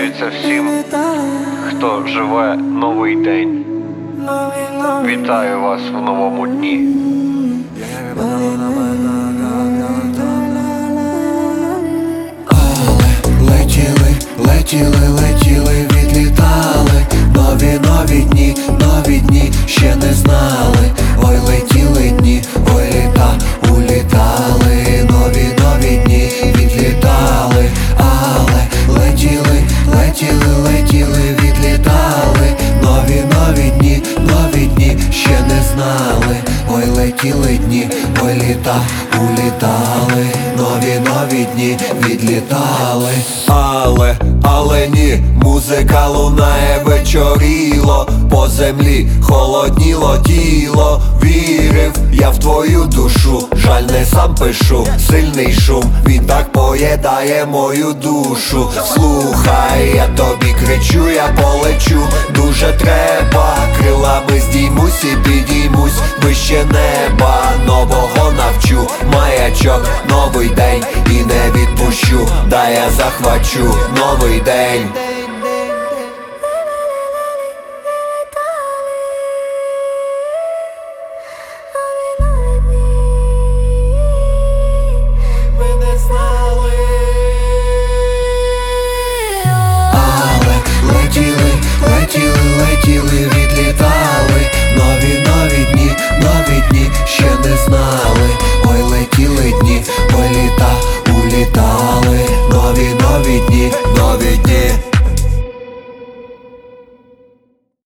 прощаються всім, хто живе новий день. Вітаю вас в новому дні. Летіли, відлітали. Нові дні ще не знали. Ой, летіли дні, ой, літа улітали. Нові дні відлітали. Але летіли, відлітали. Нові дні ще не знали. Ой, летіли дні, ой, літа улітали. Нові дні відлітали. Але ні, музика лунає, вечоріло. По землі холодніло тіло. Вірив я в твою душу, жаль, не сам пишу. Сильний шум, він так поїдає мою душу. Слухай, я тобі кричу, я полечу. Дуже треба, крилами здіймусь і підіймусь вище неба. Нового навчу, маячок, новий день. І не відпущу, дай я захвачу новий день. Але летіли, відлітали.